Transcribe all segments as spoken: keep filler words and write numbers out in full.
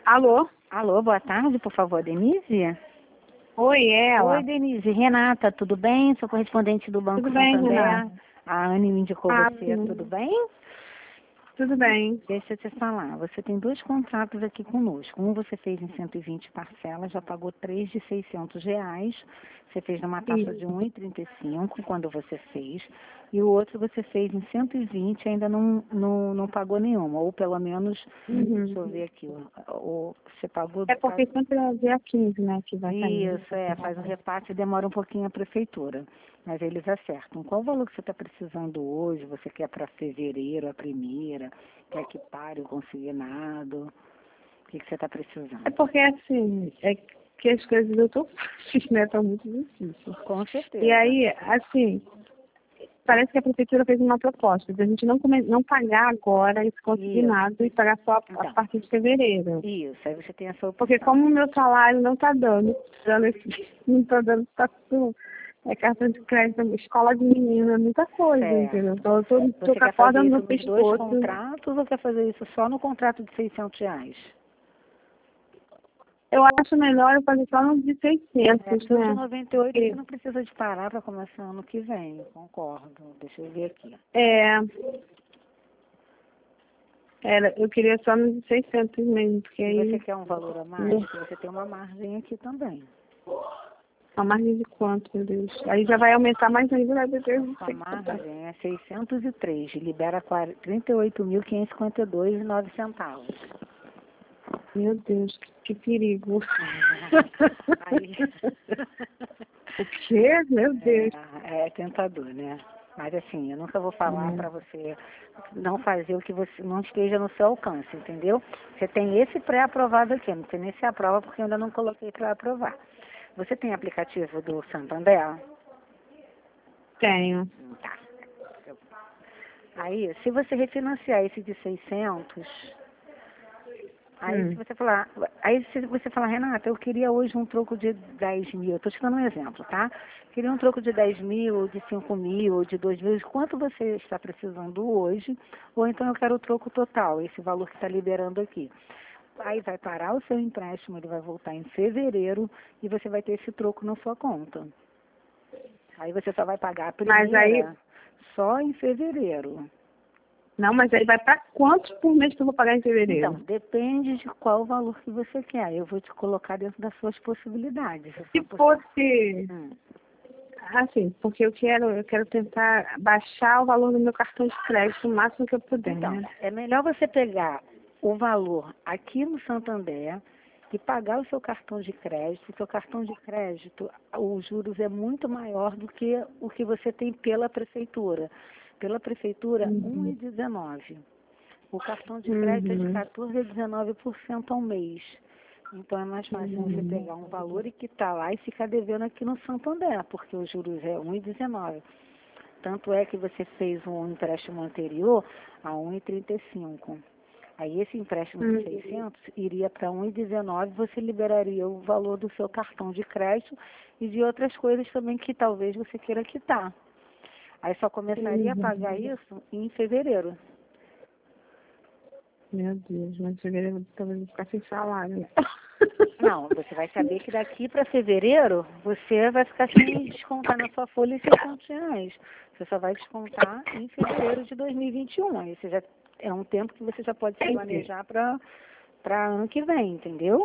Alô? Alô, boa tarde, por favor, Denise? Oi, ela. Oi, Denise. Renata, tudo bem? Sou correspondente do Banco Tudo bem, Santander. Renata? A Anne me indicou Ah, você, sim. tudo bem? Tudo bem. Deixa eu te falar, você tem dois contratos aqui conosco. Um você fez em cento e vinte parcelas, já pagou três de seiscentos reais. Você fez numa taxa de um vírgula trinta e cinco quando você fez. E o outro você fez em cento e vinte e ainda não, não, não pagou nenhuma. Ou pelo menos, Uhum. deixa eu ver aqui, ó, o, você pagou... É porque sempre é dia quinze, né, que vai sair. Isso, é, faz o repasse e demora um pouquinho a prefeitura, mas eles acertam. Qual o valor que você está precisando hoje? Você quer para fevereiro, a primeira? Quer que pare o consignado? O que, que você está precisando? É porque, assim, é que as coisas eu tô fáceis, né, estão muito difíceis. Com certeza. E aí, assim, parece que a prefeitura fez uma proposta de a gente não, come... não pagar agora esse consignado Isso. e pagar só a Então, partir de fevereiro. isso, aí você tem essa opção. Porque como o meu salário não está dando, dando esse, não está dando tá tudo, é cartão de crédito, escola de menina, muita coisa, Certo. entendeu? Então eu tô, tô Você com a quer fazer corda isso no nos dois pescoço. contratos ou quer fazer isso só no contrato de seiscentos reais? Eu acho melhor eu fazer só nos de É, seiscentos, porque o de né? noventa e oito Porque, você não precisa de parar para começar ano que vem, concordo. Deixa eu ver aqui. é, era, eu queria só nos de seiscentos mesmo, porque Se você aí quer um valor a mais, você tem uma margem aqui também. a margem de quanto, meu Deus? Aí já vai aumentar mais ainda, vai ter A margem é seiscentos e três, libera trinta e oito mil quinhentos e cinquenta e dois reais e nove centavos. Meu Deus, que, que perigo. Aí... O quê? Meu Deus. É, é tentador, né? Mas assim, eu nunca vou falar para você não fazer o que você não esteja no seu alcance, entendeu? Você tem esse pré-aprovado aqui, não tem nem se aprova porque eu ainda não coloquei para aprovar. Você tem aplicativo do Santander? Tenho. Tá. Aí, se você refinanciar esse de seiscentos, aí Hum. se você falar, aí se você falar, Renata, eu queria hoje um troco de dez mil, eu tô te dando um exemplo, tá? Queria um troco de dez mil, ou de cinco mil, ou de dois mil, quanto você está precisando hoje, ou então eu quero o troco total, esse valor que está liberando aqui. Aí vai parar o seu empréstimo, ele vai voltar em fevereiro e você vai ter esse troco na sua conta. Aí você só vai pagar a primeira Mas aí, só em fevereiro. não, mas aí vai para quantos por mês que eu vou pagar em fevereiro? Então, depende de qual valor que você quer. Eu vou te colocar dentro das suas possibilidades. É Se só fosse, Hum. assim, porque eu quero, eu quero tentar baixar o valor do meu cartão de crédito o máximo que eu puder, Então, né? é melhor você pegar o valor aqui no Santander e pagar o seu cartão de crédito. O seu cartão de crédito, os juros é muito maior do que o que você tem pela prefeitura. Pela prefeitura, um Uhum. vírgula dezenove. O cartão de crédito é de Uhum. quatorze a dezenove por cento ao mês. Então é mais fácil você Uhum. pegar um valor e quitar lá e ficar devendo aqui no Santander, porque os juros é um vírgula dezenove. Tanto é que você fez um empréstimo anterior a um vírgula trinta e cinco. Aí esse empréstimo de Uhum. seiscentos iria para um vírgula dezenove, você liberaria o valor do seu cartão de crédito e de outras coisas também que talvez você queira quitar. Aí só começaria a pagar Uhum. isso em fevereiro. Meu Deus, mas em fevereiro talvez eu vou ficar sem salário, né? Não, você vai saber que daqui para fevereiro você vai ficar sem descontar na sua folha seiscentos reais. Você só vai descontar em fevereiro de dois mil e vinte e um. Aí você já, é um tempo que você já pode se planejar para para ano que vem, entendeu?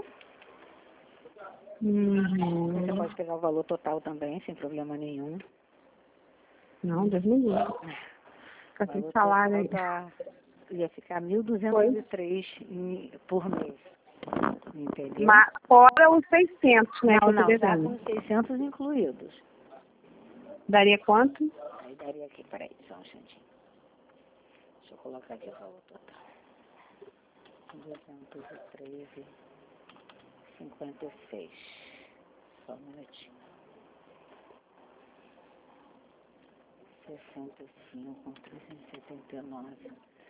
Uhum. Você pode pegar o valor total também, sem problema nenhum. Não, Deus me livre. O Ficar sem valor salário total aí. tá, ia ficar mil duzentos e três em- por mês, entendeu? Mas fora os seiscentos, né, que Não, eu tô não, já devendo. com seiscentos incluídos. Daria quanto? Aí daria aqui, peraí, só um instantinho. Deixa eu colocar aqui o valor total. duzentos e treze vírgula cinquenta e seis. Só um minutinho. sessenta e cinco, trezentos e setenta e nove.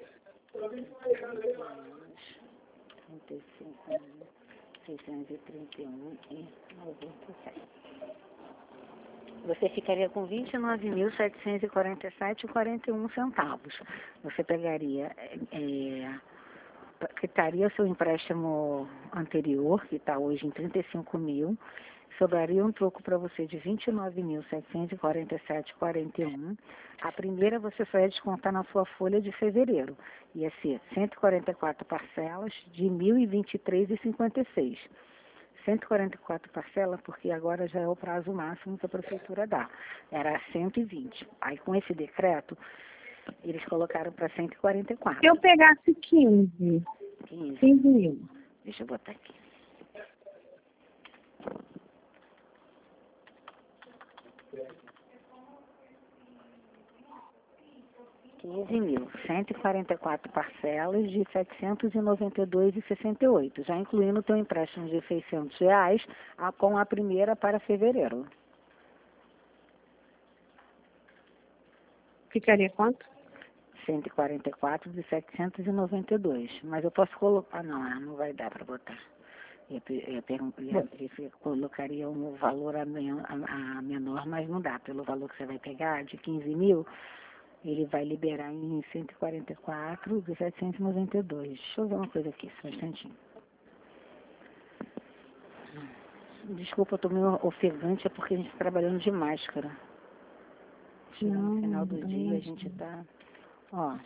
trinta e cinco mil, seiscentos e trinta e um e noventa e sete. Você ficaria com vinte e nove mil, setecentos e quarenta e sete e quarenta e um centavos. Você pegaria é, quitaria seu empréstimo anterior, que está hoje em trinta e cinco mil, sobraria um troco para você de vinte e nove mil setecentos e quarenta e sete vírgula quarenta e um. A primeira você só ia descontar na sua folha de fevereiro. Ia ser cento e quarenta e quatro parcelas de mil e vinte e três vírgula cinquenta e seis. cento e quarenta e quatro parcelas, porque agora já é o prazo máximo que a prefeitura dá. Era cento e vinte. Aí com esse decreto, eles colocaram para cento e quarenta e quatro. Se eu pegasse quinze, quinze. quinze mil. Deixa eu botar aqui. quinze mil, cento e quarenta e quatro parcelas de setecentos e noventa e dois vírgula sessenta e oito, já incluindo o teu empréstimo de seiscentos reais a, com a primeira para fevereiro. Ficaria quanto? cento e quarenta e quatro de setecentos e noventa e dois. Mas eu posso colocar... Ah, não, ah, não vai dar para botar. Eu, eu, eu, eu, eu colocaria um valor a, men, a, a menor, mas não dá. Pelo valor que você vai pegar, de quinze mil, ele vai liberar em cento e quarenta e quatro de setecentos e noventa e dois. Deixa eu ver uma coisa aqui, só um instantinho. Desculpa, eu tô meio ofegante, é porque a gente está trabalhando de máscara. Chegando no final do dia, a gente tá... Ó.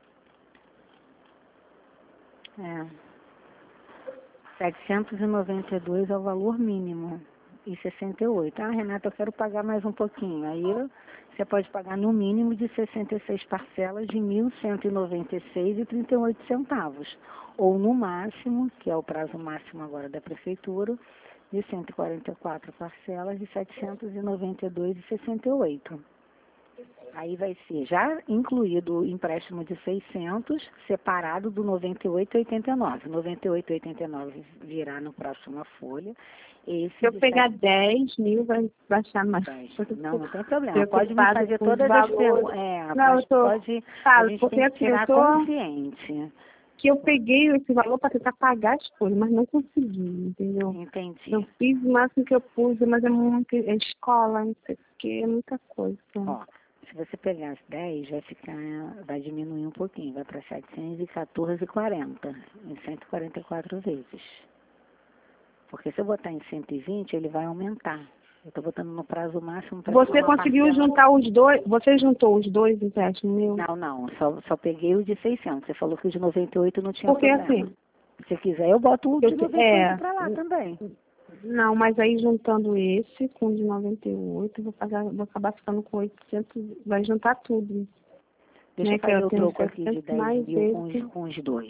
É. setecentos e noventa e dois é o valor mínimo. E sessenta e oito. Ah, Renata, eu quero pagar mais um pouquinho. Aí você pode pagar no mínimo de sessenta e seis parcelas de mil cento e noventa e seis vírgula trinta e oito centavos. Ou no máximo, que é o prazo máximo agora da prefeitura, de cento e quarenta e quatro parcelas de setecentos e noventa e dois vírgula sessenta e oito. Aí vai ser já incluído o empréstimo de seiscentos, separado do noventa e oito vírgula oitenta e nove. noventa e oito vírgula oitenta e nove virá no próxima folha. Esse Se eu pegar dez mil, vai baixar mais. Não, não tem problema. Pode me fazer todas as perguntas. É, não, eu tô, pode, falo, a gente porque tem que assim, tirar eu tô, consciente. que eu peguei esse valor para tentar pagar as coisas, mas não consegui, entendeu? Entendi. Eu fiz o máximo que eu pude, mas é muito, é escola, não sei o que, é muita coisa. Ó, se você pegar as dez, vai ficar, vai diminuir um pouquinho, vai para setecentos e quatorze vírgula quarenta, em cento e quarenta e quatro vezes. Porque se eu botar em cento e vinte, ele vai aumentar. Eu estou botando no prazo máximo para... Você conseguiu parcela... juntar os dois? Você juntou os dois empréstimos meu? Não, não. Só, só peguei o de seiscentos. Você falou que o de noventa e oito não tinha Porque problema. assim... Se quiser, eu boto o de eu, noventa e oito é, para lá também. Não, mas aí juntando esse com o de noventa e oito, eu vou, pagar, vou acabar ficando com oitocentos, vai juntar tudo. Deixa né, eu fazer eu o troco aqui de dez mil com esse, os, com os dois.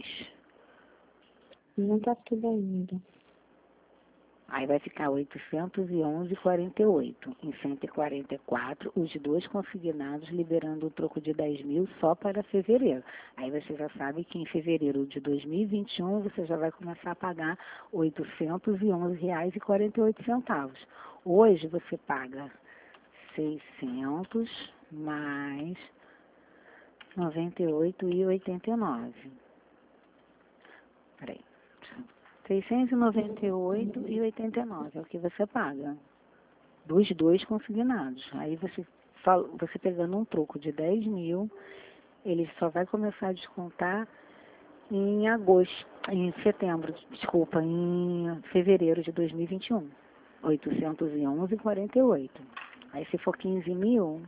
Juntar tudo ainda. Aí vai ficar oitocentos e onze vírgula quarenta e oito. Em cento e quarenta e quatro, os dois consignados, liberando o troco de dez mil só para fevereiro. Aí você já sabe que em fevereiro de dois mil e vinte e um, você já vai começar a pagar oitocentos e onze reais e quarenta e oito centavos. Hoje você paga seiscentos mais noventa e oito vírgula oitenta e nove. Peraí. seiscentos e noventa e oito vírgula oitenta e nove é o que você paga. Dos dois consignados. Aí você, você pegando um troco de dez mil, ele só vai começar a descontar em agosto, em setembro, desculpa, em fevereiro de dois mil e vinte e um. oitocentos e onze vírgula quarenta e oito. Aí se for quinze mil...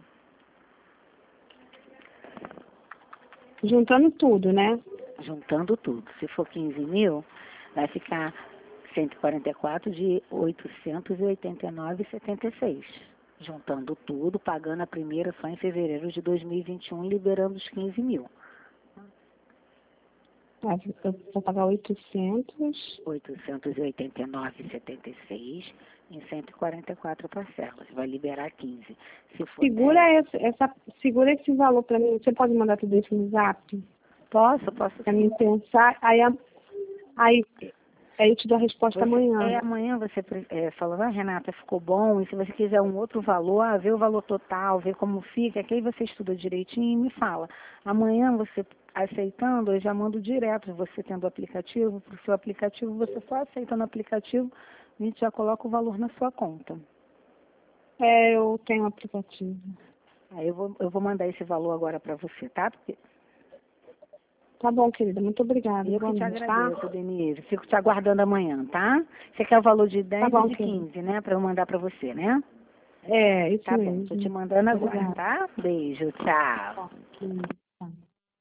Juntando tudo, né? Juntando tudo. Se for quinze mil... vai ficar cento e quarenta e quatro de oitocentos e oitenta e nove vírgula setenta e seis. Juntando tudo, pagando a primeira só em fevereiro de dois mil e vinte e um, liberando os quinze mil. Eu vou pagar oitocentos. oitocentos e oitenta e nove vírgula setenta e seis em cento e quarenta e quatro parcelas. Vai liberar quinze. Se for segura, dez... esse, essa, segura esse valor para mim. Você pode mandar tudo isso no zap? Posso, posso. Para mim pensar. Aí, aí, aí eu te dou a resposta você, amanhã. É, amanhã você é, falou, ah, Renata, ficou bom, e se você quiser um outro valor, ah, vê o valor total, vê como fica, que aí você estuda direitinho e me fala. Amanhã você aceitando, eu já mando direto, você tendo o aplicativo, para o seu aplicativo, você só aceita no aplicativo, a gente já coloca o valor na sua conta. É, eu tenho um aplicativo. Aí eu vou, eu vou mandar esse valor agora para você, tá? Porque... Tá bom, querida. Muito obrigada. Eu que Boa te noite, agradeço, tá? Denise. Fico te aguardando amanhã, tá? Você quer o valor de dez Tá bom, e de querida. quinze, né? Para eu mandar para você, né? É, isso Tá bom, tô te mesmo. mandando agora, Obrigada. tá? Beijo, tchau. Tá, querida.